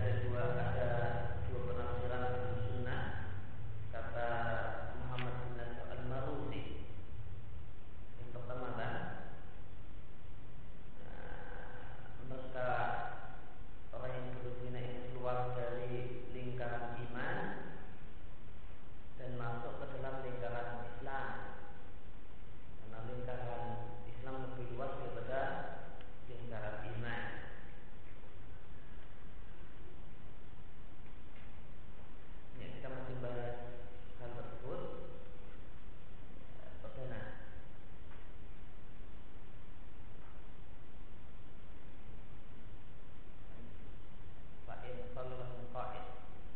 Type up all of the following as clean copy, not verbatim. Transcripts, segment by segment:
ada dua penafsiran dalam sunnah, kata Muhammad bin Nasr al-Maruzi. Yang pertama kan, mereka orang yang berzina itu keluar dari lingkaran iman dan masuk ke dalam lingkaran Islam, karena lingkaran Islam lebih luas daripada lingkaran iman. Ya, kita masih bahas hal tersebut. Perdana, fa'in sallallahu qa'id.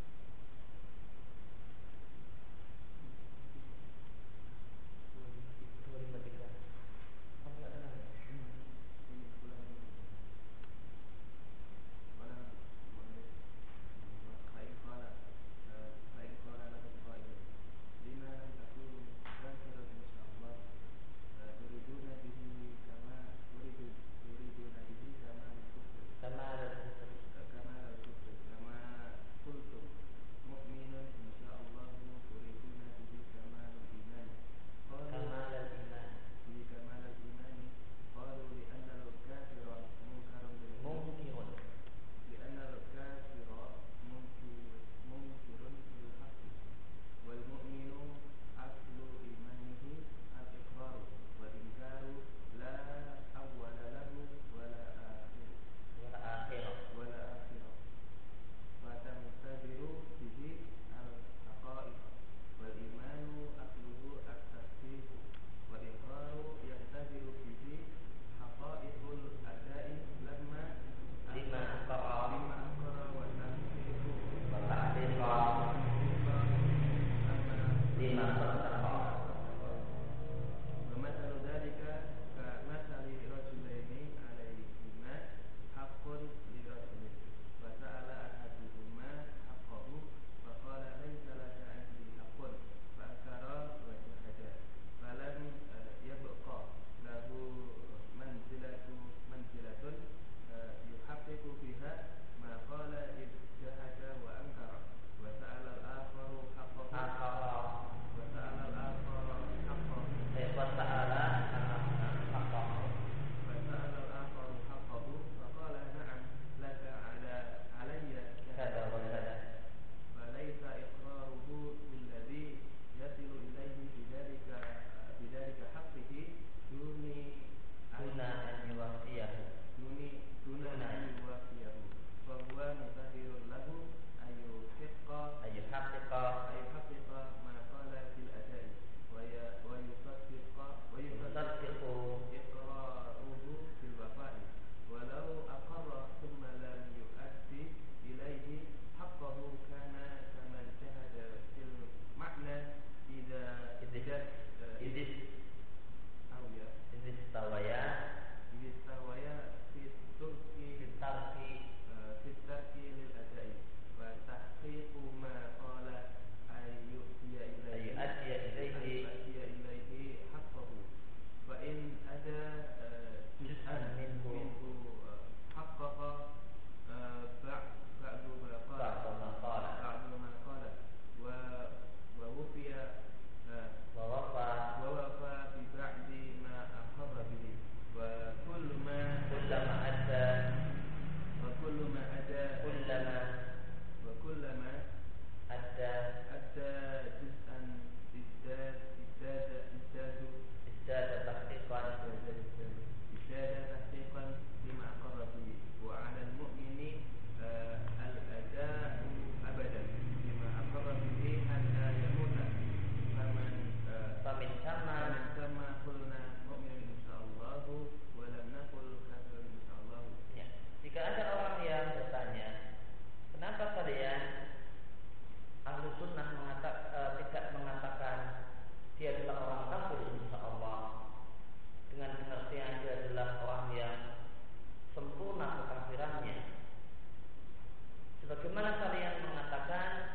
Jika ada orang yang bertanya, kenapa kalian ahlu sunnah tidak mengatakan dia adalah orang kafir insya Allah, dengan pengertian dia adalah orang yang sempurna kekafirannya, sebagaimana kalian mengatakan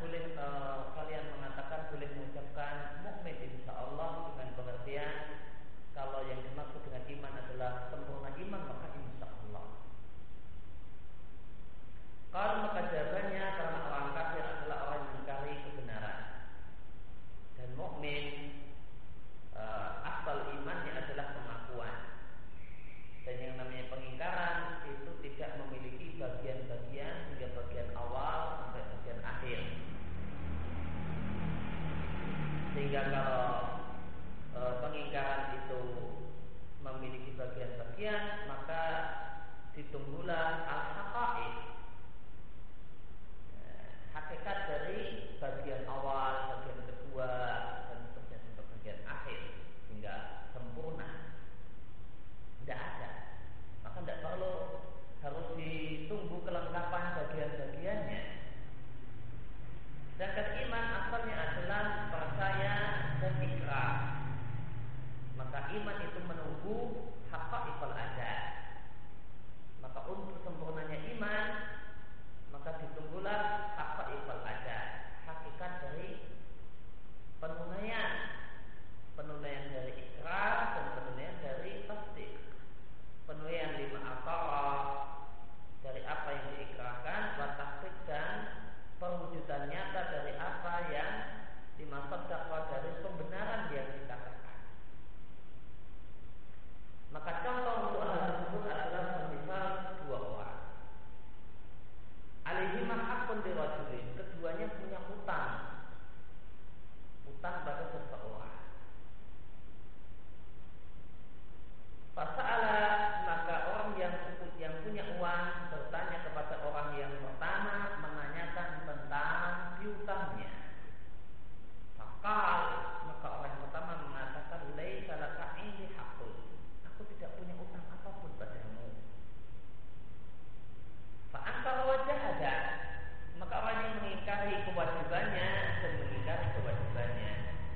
boleh mengucapkan mukmin insya Allah dengan pengertian kalau yang dimaksud dengan iman adalah sempurna iman maka insya Allah. Kalau maka jawabannya sehingga kalau pengingkaran itu memiliki bagian-bagian, maka ditunggulah al-haqa'iq, hakikat dari bagian awal, bagian kedua, dan seterusnya sampai bagian akhir hingga sempurna. Tidak ada, maka tidak perlu harus ditunggu kelengkapan bagian-bagiannya. Sedangkan iman asalnya adalah percaya dan ikrar. Maka iman itu menunggu haqa'iqul ada. Maka untuk sempurnanya iman, maka ditunggulah haqa'iqul ada, hakikat dari penunaian dari ikrar dan penunaian dari tasdik. Penunaian lima aqara, dari apa yang diikrarkan, wa tasdik, dan perwujudan nyata dari apa yang dimaksudkan, dari pembenaran yang dikatakan. Maka contoh untuk hal tersebut adalah semisal dua orang. Alaihima haqqun lirajulin, keduanya punya utang pada seseorang. Fasa'ala, maka orang yang punya uang bertanya kepada orang yang pertama, menanyakan tentang piutangnya. Maka orang yang pertama mengatakan, laisa laka indi haqqun, aku tidak punya utang apapun padamu. Fa'ankara wajah ada, maka orang yang mengingkari kewajibannya dan mengingkari kewajibannya.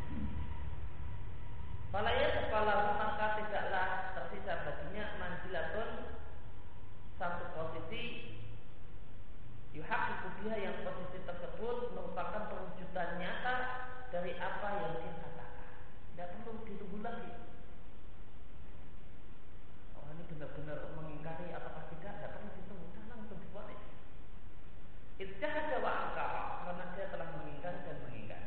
Falaya sepalahu, maka tidaklah tersisa baginya manzilatun, satu posisi, yuhaqiqu biha, yang posisi tersebut merupakan perwujudan nyata dari apa yang dia katakan. Tidak perlu ditunggu lagi. Orang ini benar-benar mengingkari apakah tidak perlu ditunggu, langsung difonis. Ijtahada wa angkara, karena dia telah mengingkari dan mengingkari.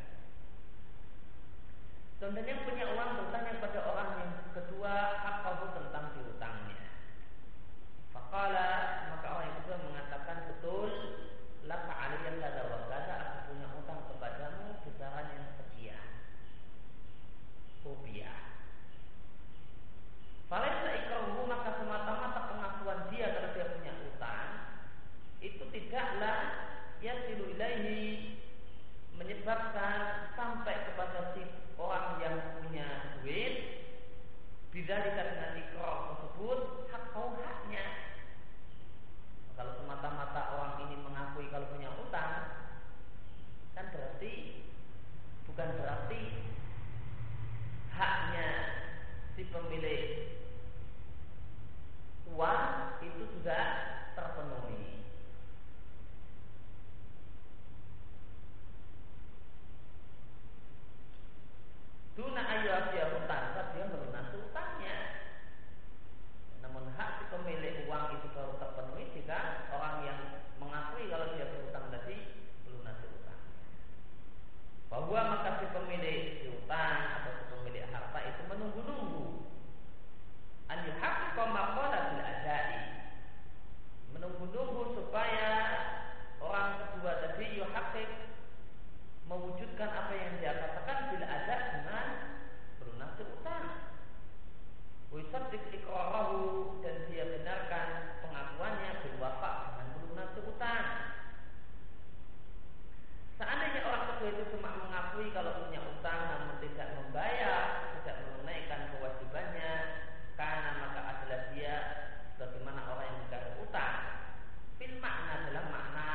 Contohnya punya uang bertanya pada orang yang kedua haqqahu, tentang piutangnya. Faqala, maka orang yang kedua mengatakan, betul, laka aliyya kada wa kada, aku punya utang kepadamu besaran yang sekian rupiah. Falaysa ikrahu, maka semata-mata pengakuan dia kalau dia punya utang itu tidaklah yasilu ilaihi, menyebabkan sampai kepada si orang yang punya duit, bidzalika, dengan ikrar tersebut, haknya. Kalau semata-mata orang ini mengakui kalau punya utang, kan bukan berarti haknya si pemilik uang itu sudah terpenuhi. Duna ayyuhiyah, tanpa dia melunasi utangnya. Namun hak si pemilik uang itu baru terpenuhi jika orang yang mengakui kalau dia berutang tadi melunasi utangnya. Bahwa maka si pemilik utang atau si pemilik harta itu menunggu-nunggu an yuhaqqiqa ma qala bil adai, menunggu-nunggu supaya orang kedua tadi yuhaqqiq, mewujudkan apa yang dia katakan bila ada dengan melunasi utang. Wisaddiq iqrarahu, dan dia benarkan pengakuannya bil wafa, dengan melunasi utang. Seandainya orang kedua itu cuma mengakui kalau punya utang namun tidak membayar, tidak menunaikan kewajibannya, karena maka adalah dia bagaimana orang yang mengingkari utang. Fil makna, dalam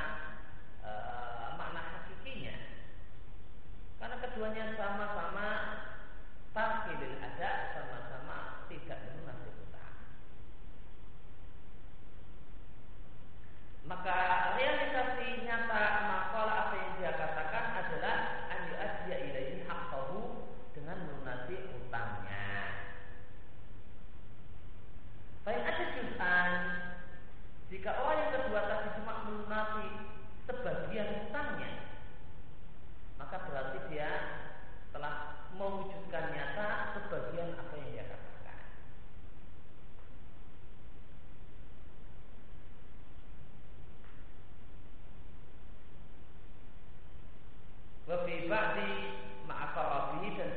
makna hakikinya. Karena keduanya sama-sama tarkilil ada, sama-sama tidak melunasi utang. Maka realisasi nyata makalah apa yang dia katakan adalah an yu'addiya ilaihi haqqahu, dengan melunasi utangnya. Fa'in ada juz'an, jika orang yang kedua tadi cuma melunasi sebagian utangnya, maka berarti dia telah mewujudkan nyata sebagian apa yang dia katakan. Wa fi ba'di ma'aqarabihi, dan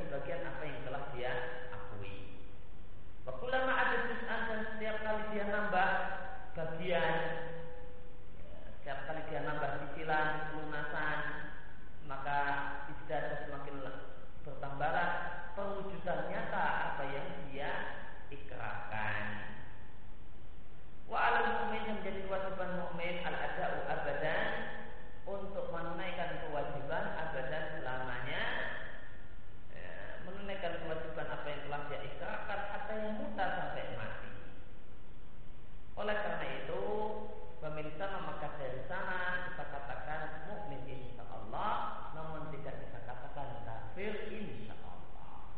bagian, setiap kali dia nambah cicilan pelunasan, maka istiadah semakin bertambahlah perwujudan nyata apa yang dia ikrarkan. Wa 'alal mu'min, yang menjadi kewajiban mukmin al-ada'u abadan, untuk menunaikan kewajiban abadan selamanya, menunaikan kewajiban apa yang telah dia ikrarkan hatta yang muta, sampai mati. Oleh karena itu, pemirsa maka dari sana kita katakan mukmin insyaallah, namun tidak bisa katakan kafir insyaallah.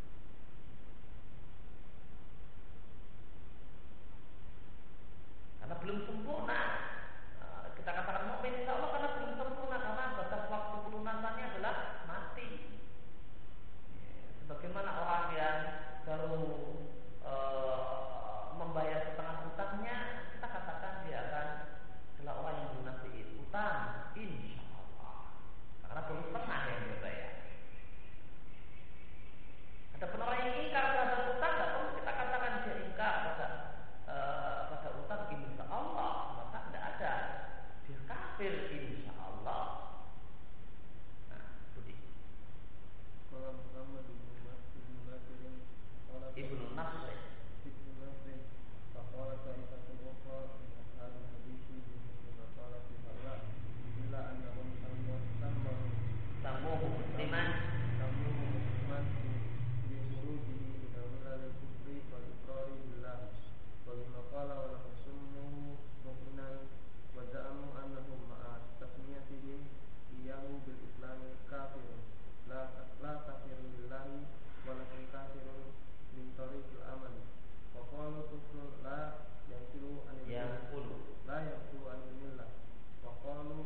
Karena belum sempurna. Kita katakan mukmin insyaallah karena belum sempurna, karena batas waktu pelunasannya adalah mati. Sebagaimana orang yang baru membayar setengah utangnya, kita katakan dia akan adalah orang yang lunasi utang insyaallah, karena baru setengah yang dia bayar. Ada orang yang ingkar terhadap utang, nggak perlu kita katakan dia ingkar pada utang insyaallah, maka tidak ada dia kafir insyaallah. Nah, Budi. Kalau Muhammad Ibnu Nasr فقال طائفة أخرى من أصحاب الحديث بمثل ما قال في هؤلاء إلا أنهم سموه مسلما بخروجه من ملل الكفر والإقرار بالله وبما قال وله سموه مؤمنا وزعموا أنهم مع تسميتهم إياه بالإسلام كافر لا كافر بالله ولكن كافر من طريق الأمل. وقالوا كفر لا ينقل عن الملة. وقالوا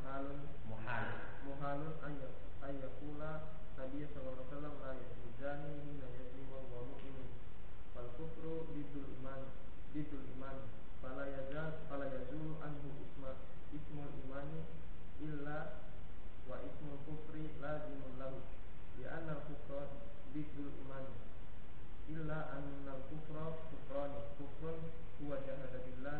محال أن يقول النبي صلى الله عليه وسلم لا يزني الزاني حين يزني وهو مؤمن. فالكفر ضد الإيمان فلا يزول عنه اسم الإيمان إلا واسم الكفر لازم له لأن الكفر ضد الإيمان إلا أن الكفر كفران. كفر هو جهد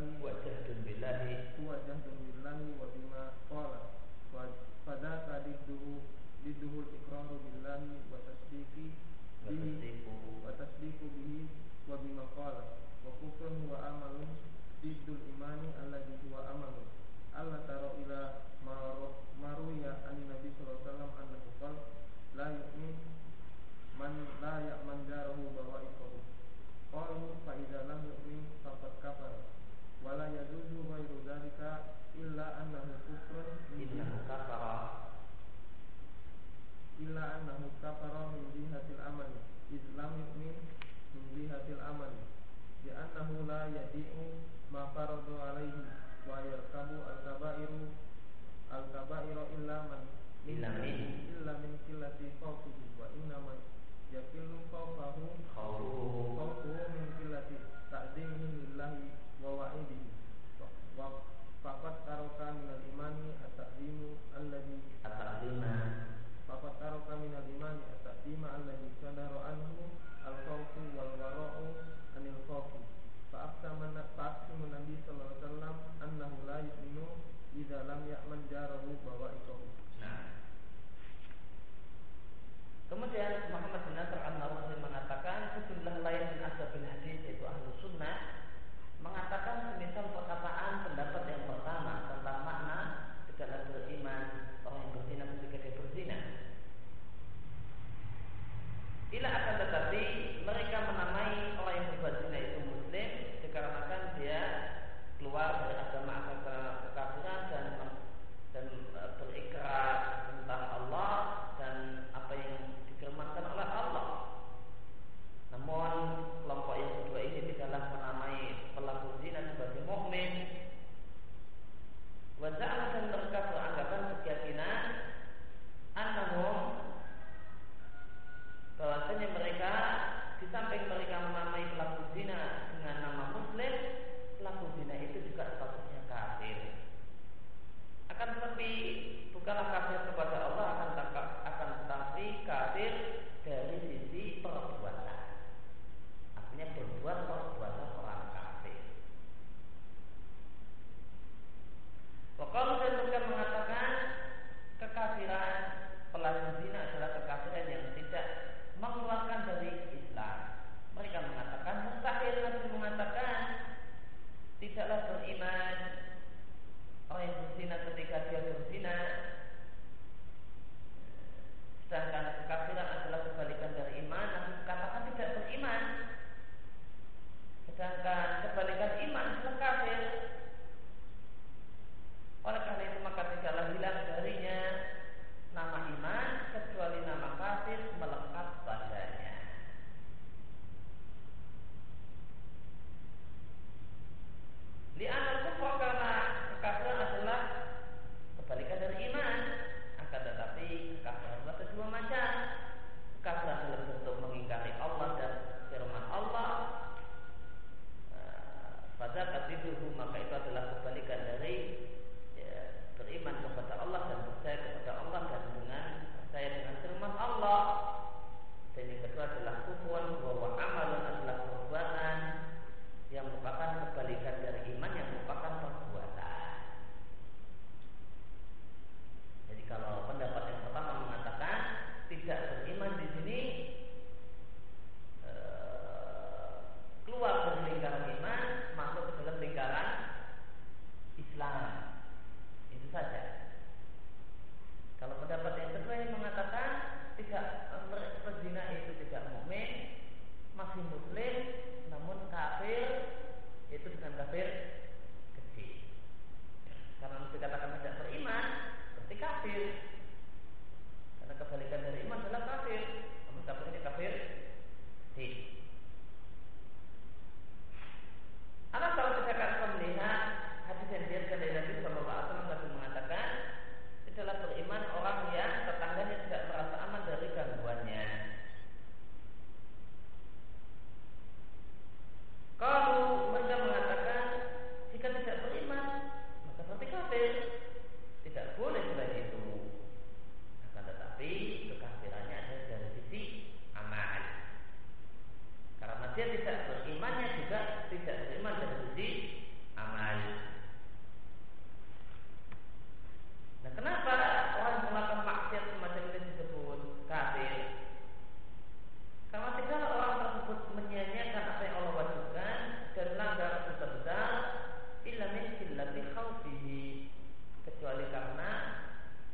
بالله وبما قال، فذاك ضده الإقرار بالله وتصديق به وبما قال. وكفر هو عمل ضد الإيمان الذي هو عمل. ألا ترى إلى ما روي عن النبي صلى الله عليه وسلم أنه قال لا يؤمن من لا يأمن جاره بوائقه. قالوا فإذا لم يؤمن فقد كفر ولا يجوز غير ذلك إلا أنه كفر من جهة العمل إذ لم يؤمن من جهة العمل لأنه لا يديء ما فرض عليه ويركب الكبائر إلا من قلة خوفه وإنما يكل خوفه من قلة تعظيمه لله ووعيده. فقد ترك من الإيمان التعظيم الذي صدر عنه الخوف والوراء عن الخوف. فأقسم النبي صلى الله عليه وسلم أنه لا يؤمن إذا لم يأمن جاره بوائقه. Kemudian Muhammad bin Nasr an-Nawawi mengatakan sejumlah lain min ashabil hadis, yaitu ahlu sunnah, mengatakan semisal perkataan pendapat yang pertama tentang makna tidaklah beriman orang yang berzina ketika dia berzina. Bila akan tetapi mereka menamai orang yang berbuat zina itu muslim dikarenakan dia keluar dari agama kekafiran dan berikrar tentang Allah dan apa yang difirmankan oleh Allah. Namun kelompok yang kedua ini tidaklah menamai pelaku zina sebagai mukmin. Waza'am, dan mereka beranggapan keyakinan annahum, bahwasanya mereka di samping mereka menamai pelaku zina dengan nama muslim, pelaku zina itu juga statusnya kafir. Akan tetapi bukanlah kafir kepada Allah, akan tetapi kafir dari sisi perbuatan. Artinya berbuat perbuatan orang kafir.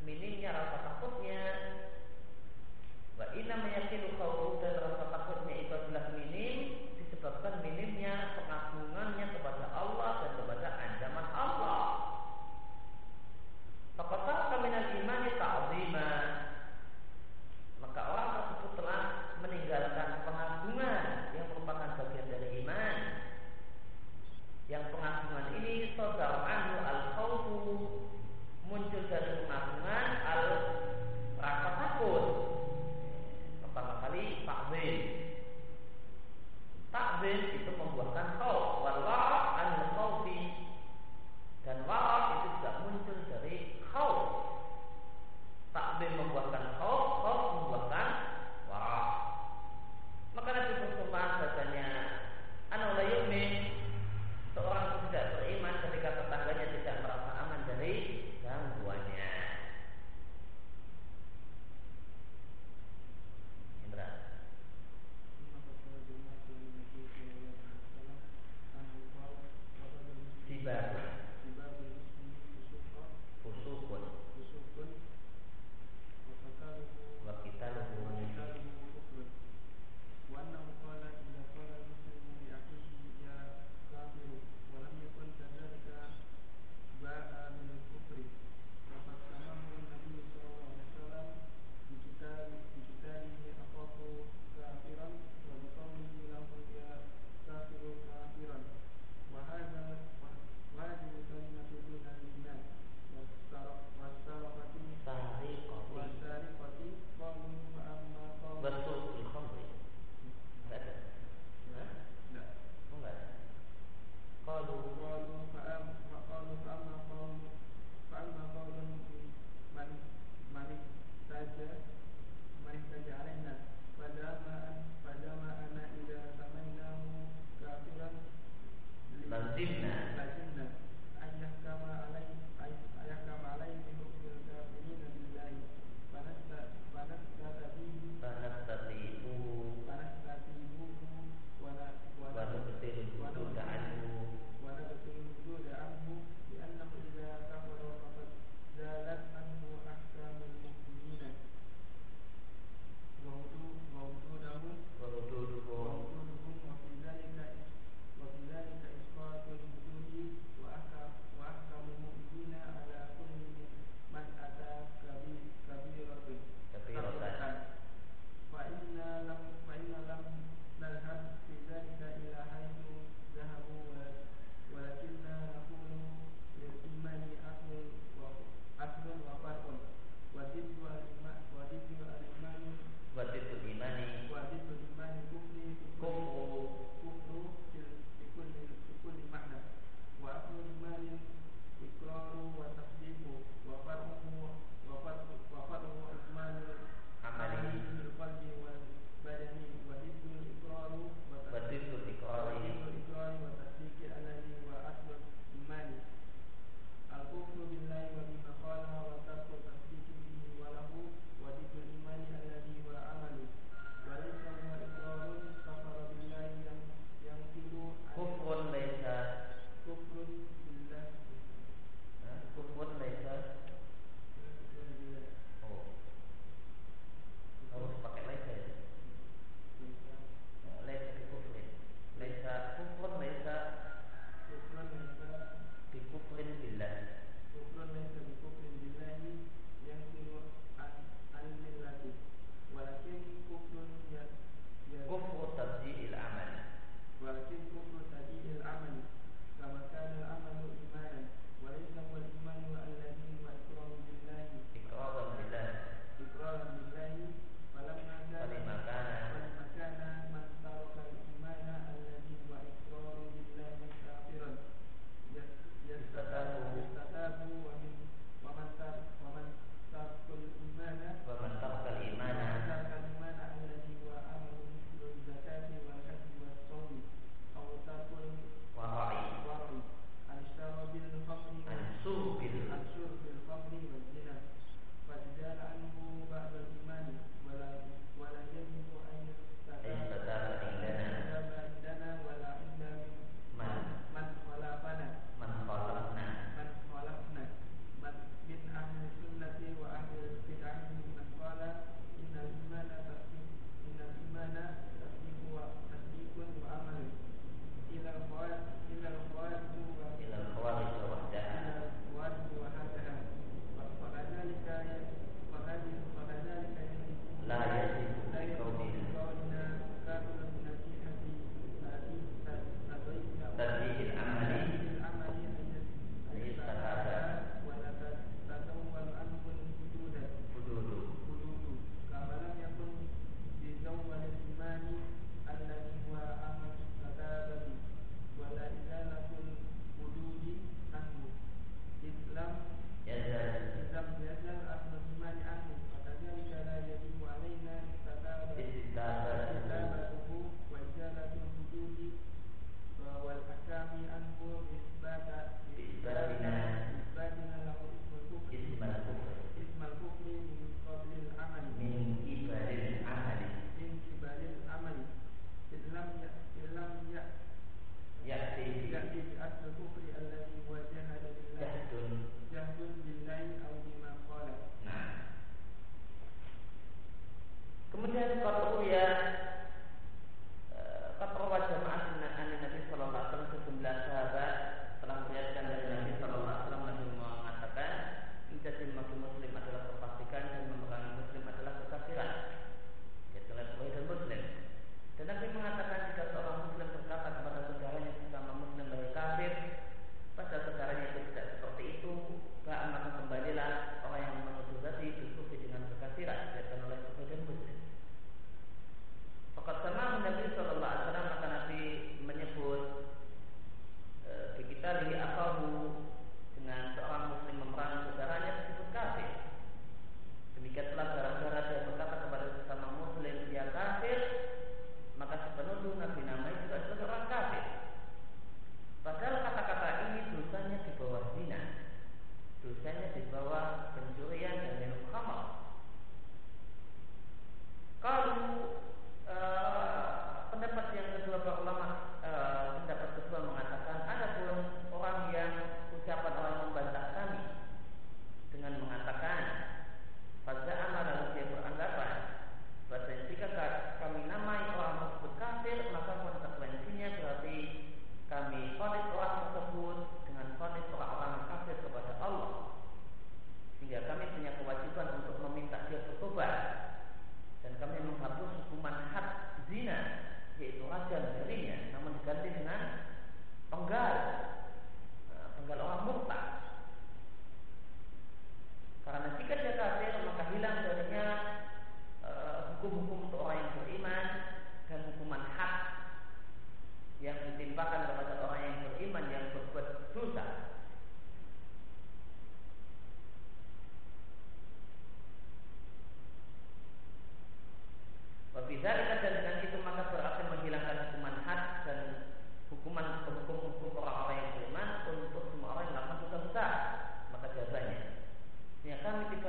minimnya rasa takutnya. Wa inna mayakilu khawfu, dan rasa takutnya itu adalah minim disebabkan minimnya pengagungannya kepada Allah dan kepada ancaman Allah. Faqad minal imani ta'zima, maka orang tersebut telah meninggalkan pengagungan yang merupakan bagian dari iman. Yang pengagungan ini sadar anhu al-khawfu, muncul dari pengagungan rasa takut. Pertama kali ta'zim,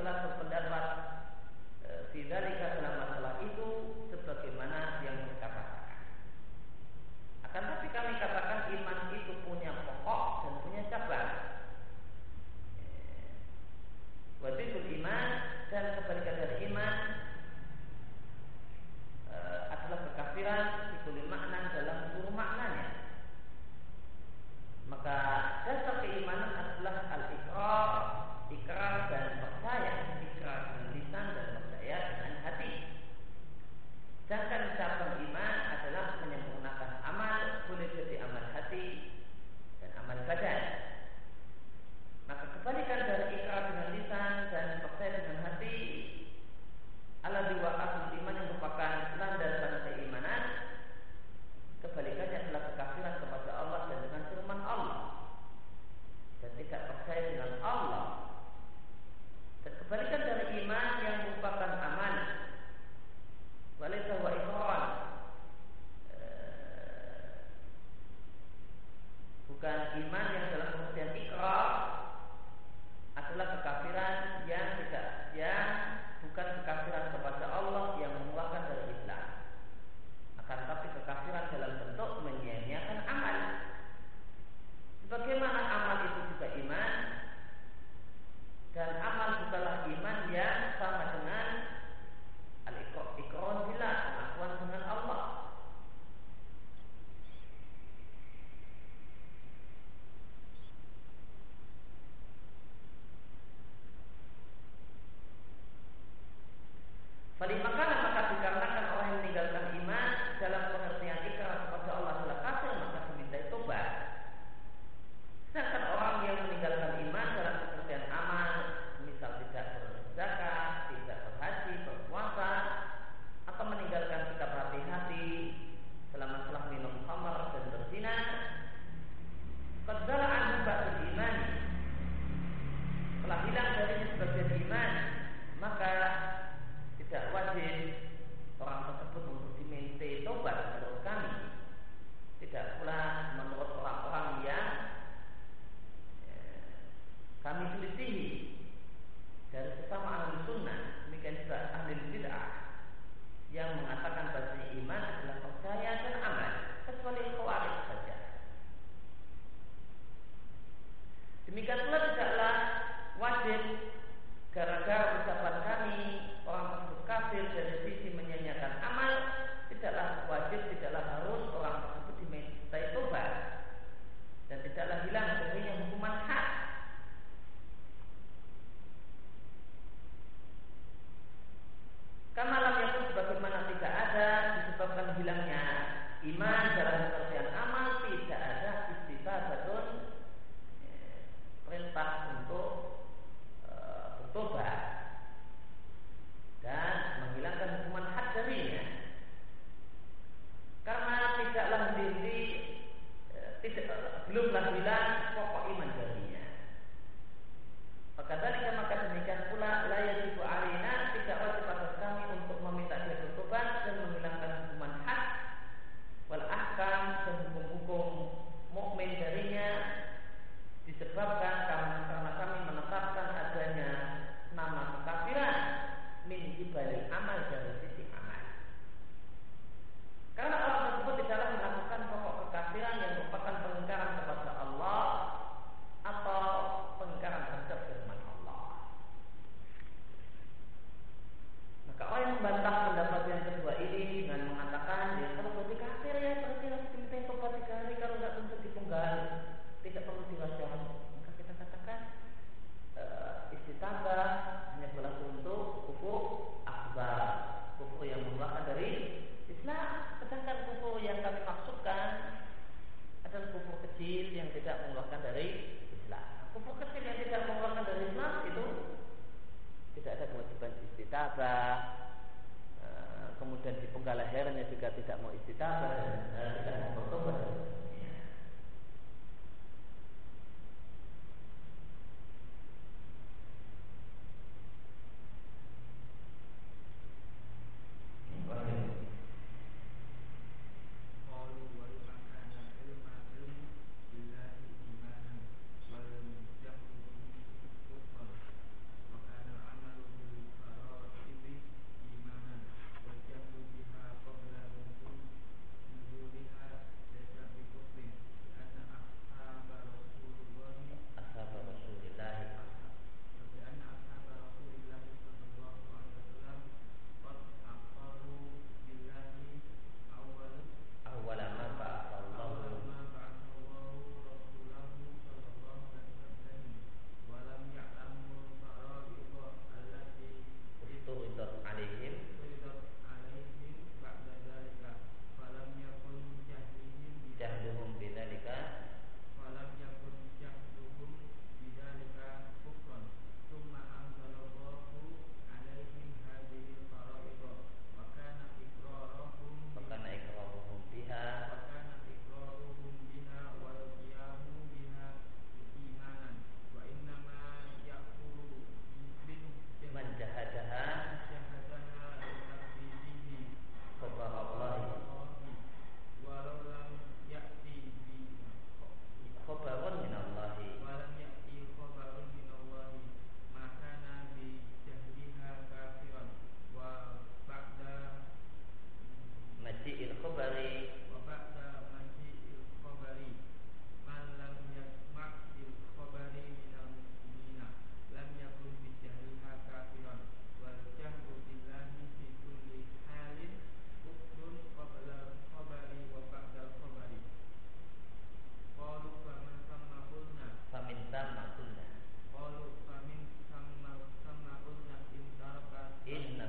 telah berpendapat fidzalika dalam masalah itu sebagaimana yang mereka katakan. Akan tapi kami katakan iman itu punya pokok dan punya cabang. Wadidul iman dan kebalikan dari iman adalah kekafiran dikuli makna dalam seluruh maknanya. Maka dasar keimanan adalah al-iqrar, ikrar dan percaya, ikrar dengan lisan dan percaya dengan hati. Sedangkan cabang iman adalah menyempurnakan amal, boleh jadi amal hati dan amal badan. Maka kebalikan dari ikrar dengan lisan dan percaya dengan hati alladzi wa aslul iman yang merupakan landasan keimanan, kebalikannya adalah kekafiran kepada Allah dan dengan firman Allah dan tidak percaya dengan Allah. Dan kebalikan dari iman yang merupakan amal walaysa wa iqrar, bukan iman yang dalam pengertian ikrar, adalah kekafiran yang bukan kekafiran kepada Allah yang mengeluarkan dari Islam, akan tapi kekafiran dalam bentuk menyia-nyiakan amal. Sebagaimana amal itu juga iman, dan amal bukanlah iman yang sama dengan al-iqrar billah, pengakuan dengan Allah. Falimakana, maka dikarenakan orang yang meninggalkan iman dalam pengertian ikrar kepada Allah adalah kafir, maka dimintai tobat. Sedangkan orang yang meninggalkan iman dalam pengertian amal, misal tidak berzakat, tidak berhaji, berpuasa, atau meninggalkan sikap hati-hati selama telah minum khamar dan berzina, qad zala anhu ba'dul iman, telah hilang darinya sebagian iman, maka tidak wajib orang tersebut untuk diminta tobat menurut kami. Tidak pula menurut orang-orang yang kami selisihi dari sesama ahli sunnah, demikian juga ahli bid'ah yang mengatakan bahwa iman adalah percaya dan amal, kecuali khawarij saja. Demikian pula tidaklah wajib gara-gara ucapan kami orang tersebut kafir dari sisi menyanyiakan amal, tidaklah wajib, tidaklah harus orang tersebut dimintai tobat, dan tidaklah hilang darinya hukuman had. Kamalam yang sebagaimana tidak ada disebabkan hilangnya iman dalam pengertian amal, tidak ada istighfar, perintah untuk bertobat dan menghilangkan hukuman had darinya, karena tidaklah belumlah hilang pokok iman darinya. Maka demikian pula la yajibu alaina, tidak wajib atas kami untuk meminta dia bertobat dan menghilangkan hukuman had wal ahkam dan hukum-hukum mukmin darinya, disebabkan karena kami menetapkan adanya nama kekafiran min jibali amal, dari sisi amal. Karena orang tersebut tidaklah melakukan pokok kekafiran yang merupakan pengingkaran kepada Allah atau pengingkaran terhadap firman Allah. Maka orang yang membantah pendapat yang kedua ini dengan mengatakan, ya kalau berarti kafir ya berarti harus diminta tobat 3 hari, kalau nggak tentu dipenggal, tidak perlu dirajam. Maka kita katakan istitabah hanya berlaku untuk kufur akbar, kufur yang mengeluarkan dari Islam. Sedangkan kufur yang kami maksudkan adalah kufur kecil yang tidak mengeluarkan dari Islam. Kufur kecil yang tidak mengeluarkan dari Islam itu tidak ada kewajiban istitabah, kemudian dipenggal lehernya juga tidak mau istitabah dan tidak mau bertobat.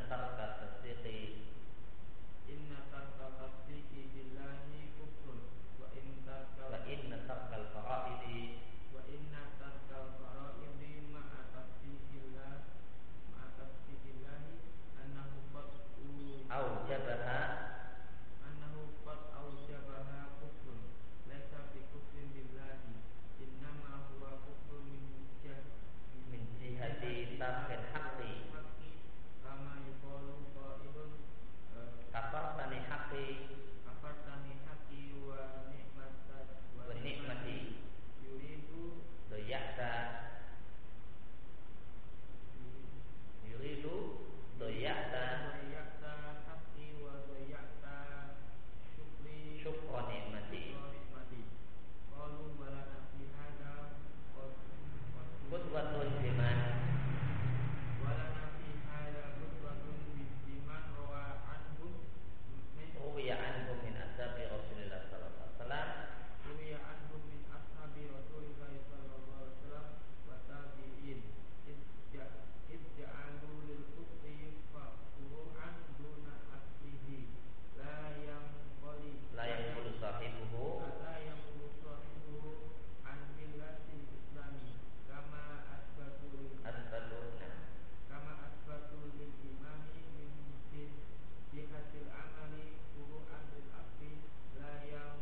tarka tasdiqi inna tarka tasdiqi billahi kufrun wa inna tarkal fara'idi wa inna tarkal fara'idi ma'a tasdiqillahi annahu qad aujabaha kufrun laisa bi kufrin billahi innama huwa kufrun min jihati tarkil haqqi kama yuqalu qailun kafartani haqqi wa nikmati yuridu doyakta haqqi wa doyakta syukra nikmati qalu balana fi hadha qudwatun liman walana fi hadha qudwatun biman rawa anhu ruwiya anhum min ashabi Rasulillah sallallahu alaihi wasallam min ashabi Rasulillah sallallahu alaihi wasallam wa tabi'in idja'alu lil kufri furu'an duna aslihi la yanqulu sahibuhu an millatil islami kama asbatu lil imami min jihatil amali furu'an lil asli la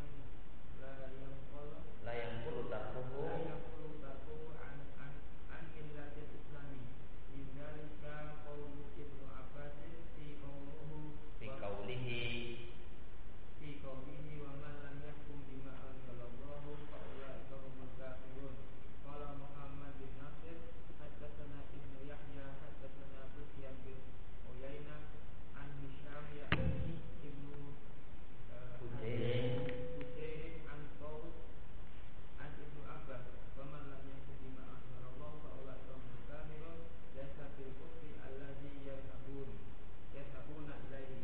yanqulu taquhu an millatil islami lidzalika qawlu Ibnu Abbas fi qawlihi wa man lam yahkum bima anzalallahu fa ulaika humul kafirun. Qala Muhammad bin Nasir haddatsana Ibnu Yahya haddatsana Sufyan bin Uyainah an Hisham ya'ni Ibnu Husain an Qaus an Ibnu Abbas wa man lam yahkum bima anzalallahu fa ulaika humul kafirun laysa fil kufri alladhi yadhabuna ilaihi.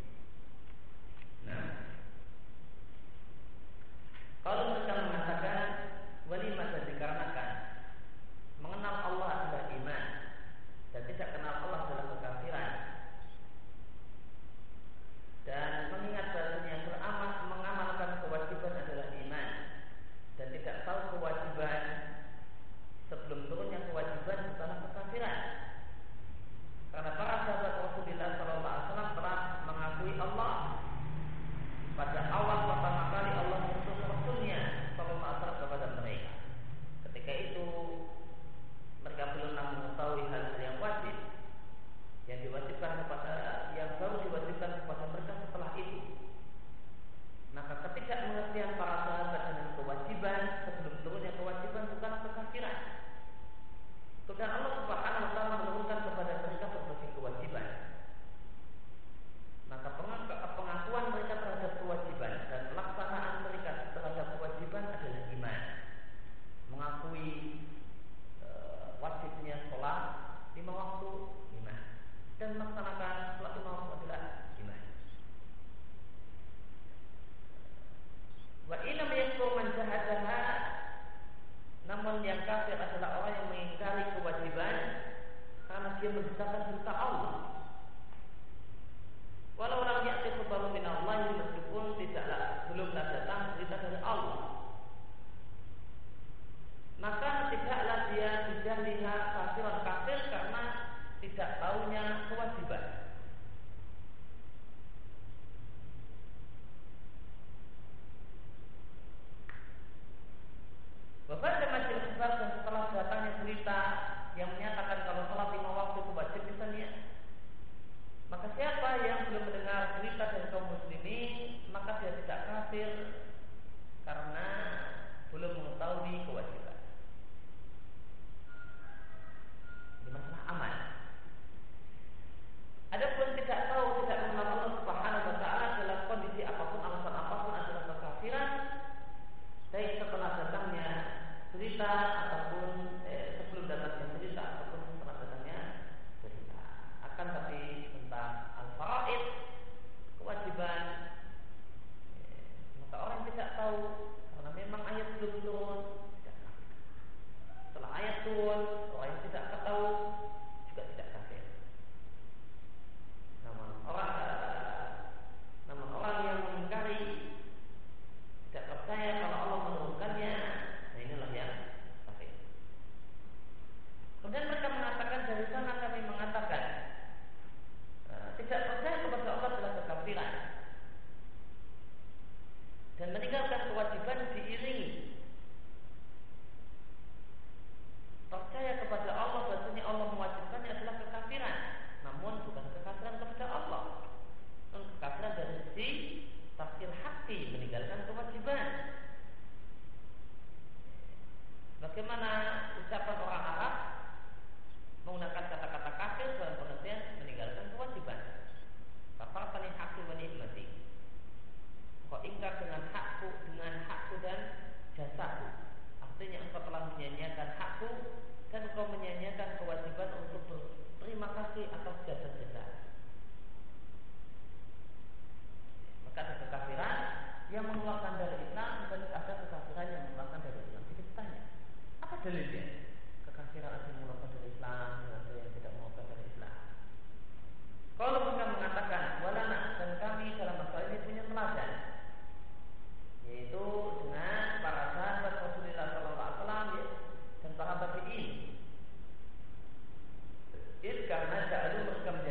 Kalau mereka mengatakan walimah dikarenakan mengenal Allah adalah iman dan tidak kenal Allah adalah kekafiran, dan mengingat bahasanya mengamalkan kewajiban adalah iman dan tidak tahu kewajiban sebelum turunnya kewajiban bukanlah kekafiran. Karena para sahabat Rasulullah SAW telah mengakui Allah pada awal pertama kali Allah mengutus Rasulnya SAW kepada mereka. Ketika itu mereka belum mengetahui hal-hal yang wajib yang baru diwajibkan kepada mereka setelah itu. Maka ketidakmengertian para sahabat dengan kewajiban sebelum turunnya kewajiban bukanlah kekafiran. Kemudian Allah Subhanahu wa taala menurunkan kepada mereka berbagai kewajiban. Maka pengakuan mereka terhadap kewajiban dan pelaksanaan mereka terhadap kewajiban adalah iman. Mengakui wajibnya sholat 5 waktu, iman, dan melaksanakan sholat 5 waktu adalah iman. Wa inna yakfur man jahadaha, namun yang kafir adalah orang yang mengingkari kewajiban karena dia mendustakan perintah Allah. Walau lam ya'ti khabaru min Allah, meskipun belumlah datang berita dari Allah, maka tidaklah dia dijahliha kafiran kafir karena tidak tahunya kewajiban. Pada majlis besar dan setelah datangnya berita yang menyatakan kalau sholat 5 waktu itu wajib misalnya, maka siapa yang belum mendengar berita dari kaum muslimin, maka dia tidak kafir karena belum mengetahui kewajiban. Ini masalah amal. Adapun jasa-jasa. Maka ada kekafiran yang mengeluarkan dari Islam dan ada kekafiran yang mengeluarkan dari Islam. Jadi bertanya, apa dalilnya? Kekafiran ada yang mengeluarkan dari Islam dan ada yang tidak mengeluarkan dari Islam. Kalau mereka mengatakan walana, dan kami dalam masalah ini punya teladan, yaitu dengan para sahabat Rasulullah SAW dan para tabi'in. Karena ja'alu mereka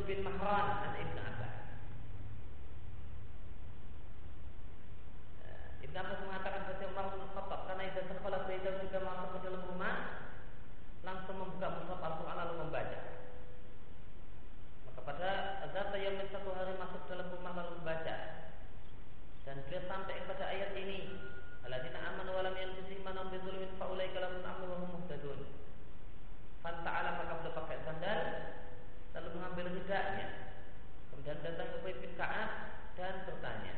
bin Mahran dan Ibn Abbas. Ibn Abbas mengatakan bahwa Umar bin Khattab karena idza dakhala baitan juga masuk ke dalam rumah langsung membuka mushaf Al-Quran lalu membaca. Maka pada zat yaumil satu hari masuk dalam rumah lalu membaca. Dan beliau sampai kepada ayat ini, alladzina amanu wa lam yalbisu imanahum bidzulmin fa ulaika lahum al-amnu wa hum muhtadun. Fanta'ala maka beliau pakai sandal lalu mengambil ridanya. Kemudian datang ke Ubay bin Ka'ab dan bertanya,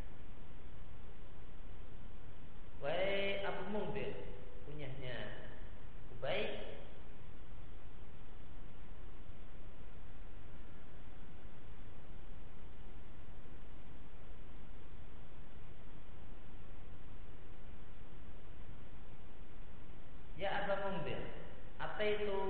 wahai Abu Munzir, kunyahnya Ubay, ya Abu Munzir, ataitu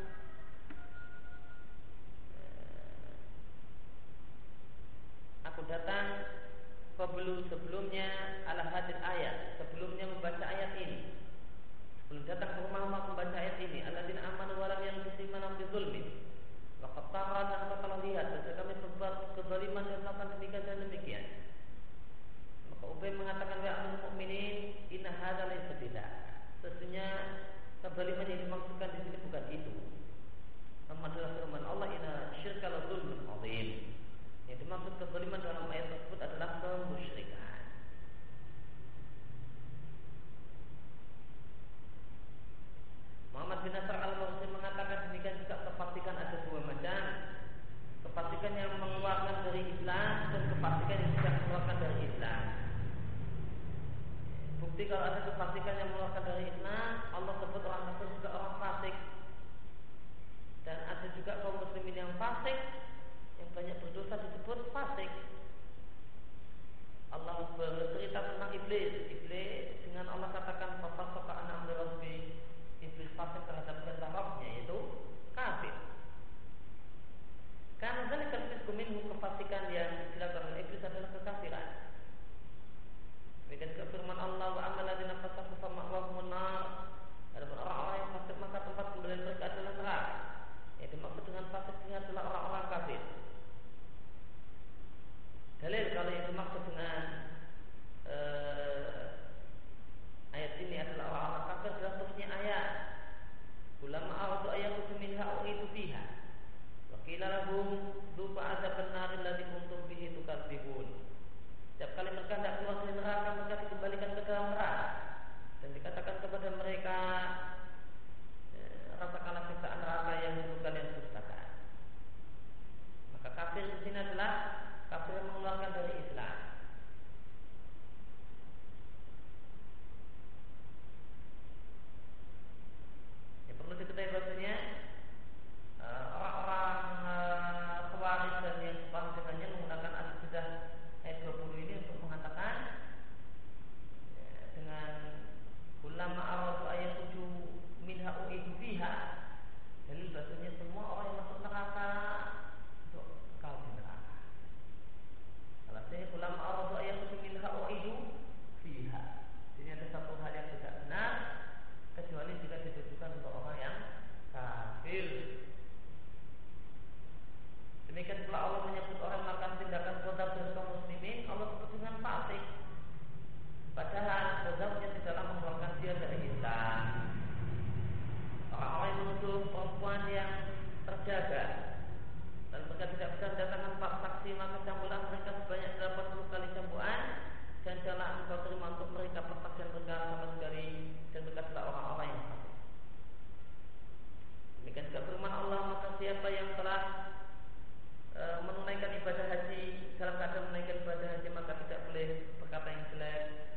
aku datang sebelumnya ala hadil ayat, sebelumnya membaca ayat ini. Sebelum datang ke rumah membaca ayat ini, alladzina amanu wa lam yalbisu imanahum bidzulmin. Laqad tara dan kau telah lihat bahwa kami berbuat kezaliman dan melakukan demikian dan demikian. Maka Ubay mengatakan, ya ahlul mukminin, inna hadza laysa bidzak. Sesungguhnya kezaliman yang dimaksudkan di sini bukan itu. Nama adalah firman Allah, inna syirka la dzulmun adzim. Yang dimaksud kezaliman dalam ayat tersebut adalah kemusyrikan. Muhammad bin Nasr al-Mursi mengatakan demikian juga kefasikan ada dua macam. Kefasikan yang mengeluarkan dari Islam dan kefasikan yang tidak mengeluarkan dari Islam. Bukti kalau ada kefasikan yang mengeluarkan dari Islam, Allah sebut orang kafir juga orang fasik. Dan ada juga kaum muslimin yang fasik, yang banyak berdosa disebut fasik. Allah bercerita tentang iblis. Iblis dengan Allah katakan fafasaqa an amri rabbi. Iblis fasik terhadap perintah Rabbnya, yaitu kafir. Karena zalikal fisqu minhu, kefasikan yang dilakukan oleh iblis adalah kekafiran. Demikian firman Allah, wa amal ladzina fasaqu fa ma'wahumun nar. Adapun orang-orang yang fasik maka tempat kembali mereka adalah neraka. Yang dimaksud dengan fasik ini adalah orang-orang kafir. Dalil kalau yang dimaksud dengan ayat ini adalah orang-orang kafir adalah turunnya ayat. Ulama a'udzu ayyakum minha u'idu fiha. Wa qila lahum dzuqu adzaban nar allazi kuntum bihi tukadzibun. Setiap kali mereka hendak keluar dari neraka, mereka dikembalikan ke dalam neraka. Dan dikatakan kepada mereka, rasakanlah siksaan neraka yang dulu kalian dustakan. Maka kafir di sini adalah kafir yang mengeluarkan dari Islam. Ya, perlu diketahui bahasanya orang-orang Khawarij dan yang sepaham dengannya menggunakan Al-Qudah ayat 20 ini untuk mengatakan dengan ulama aradu ayat 7 minha u'idu fiha. Dalil bahasanya semua orang yang masuk neraka untuk kekal di neraka. Alasnya ulama aradu ayat 7 minha u'idu fiha. Ini ada satu hal yang tidak benar kecuali jika ditujukan untuk orang yang kafir. Demikian pula Allah menyebut orang melakukan tindakan qadar dari kaum muslimin, Allah sebut dengan fasik. Padahal qadarnya tidaklah mengeluarkan dia dari Islam. Orang-orang yang menuduh perempuan yang terjaga dan mereka tidak bisa mendatangkan 4 saksi, maka cambulan mereka sebanyak 80 kali cambulan. Dan janganlah engkau terima untuk mereka persaksian mereka sama sekali. Dan mereka adalah orang-orang yang fasik. Demikian juga firman Allah, maka siapa yang telah menunaikan ibadah haji dalam keadaan menunaikan ibadah haji, maka tidak boleh berkata yang jelek